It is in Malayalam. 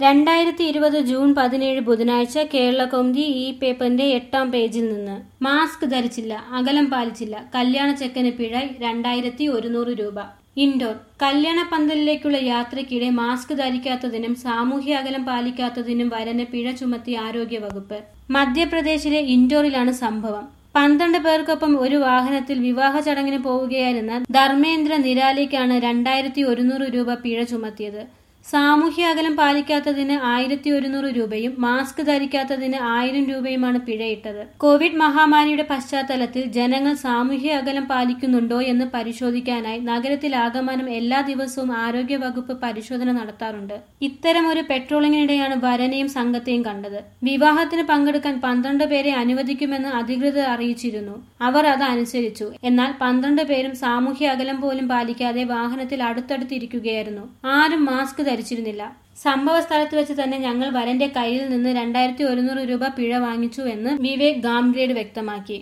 2020 ജൂൺ 17 ബുധനാഴ്ച കേരളകൗമുദി ഈ പേപ്പറിന്റെ 8-ാം പേജിൽ നിന്ന്. മാസ്ക് ധരിച്ചില്ല, അകലം പാലിച്ചില്ല, കല്യാണ ചെക്കന് പിഴ 2100 രൂപ. ഇൻഡോർ കല്യാണ പന്തലിലേക്കുള്ള യാത്രയ്ക്കിടെ മാസ്ക് ധരിക്കാത്തതിനും സാമൂഹ്യ അകലം പാലിക്കാത്തതിനും വരന് പിഴ ചുമത്തി ആരോഗ്യവകുപ്പ്. മധ്യപ്രദേശിലെ ഇൻഡോറിലാണ് സംഭവം. 12 പേർക്കൊപ്പം ഒരു വാഹനത്തിൽ വിവാഹ ചടങ്ങിന് പോവുകയായിരുന്ന ധർമ്മേന്ദ്ര നിരാലിക്കാണ് 2100 രൂപ പിഴ ചുമത്തിയത്. സാമൂഹ്യ അകലം പാലിക്കാത്തതിന് 1100 രൂപയും മാസ്ക് ധരിക്കാത്തതിന് 1000 രൂപയുമാണ് പിഴയിട്ടത്. കോവിഡ് മഹാമാരിയുടെ പശ്ചാത്തലത്തിൽ ജനങ്ങൾ സാമൂഹ്യ അകലം പാലിക്കുന്നുണ്ടോ എന്ന് പരിശോധിക്കാനായി നഗരത്തിലാകമാനം എല്ലാ ദിവസവും ആരോഗ്യവകുപ്പ് പരിശോധന നടത്താറുണ്ട്. ഇത്തരമൊരു പെട്രോളിങ്ങിനിടെയാണ് വരനെയും സംഘത്തെയും കണ്ടത്. വിവാഹത്തിന് പങ്കെടുക്കാൻ 12 പേരെ അനുവദിക്കുമെന്ന് അധികൃതർ അറിയിച്ചിരുന്നു. അവർ അത് അനുസരിച്ചു. എന്നാൽ 12 പേരും സാമൂഹ്യ അകലം പോലും പാലിക്കാതെ വാഹനത്തിൽ അടുത്തടുത്തിരിക്കുകയായിരുന്നു. ആരും മാസ്ക് ധരിച്ചിരുന്നില്ല. സംഭവ സ്ഥലത്ത് വെച്ച് തന്നെ ഞങ്ങൾ വരന്റെ കയ്യിൽ നിന്ന് 2100 രൂപ പിഴ വാങ്ങിച്ചു എന്ന് വിവേക് ഗാംഗ്രേഡ് വ്യക്തമാക്കി.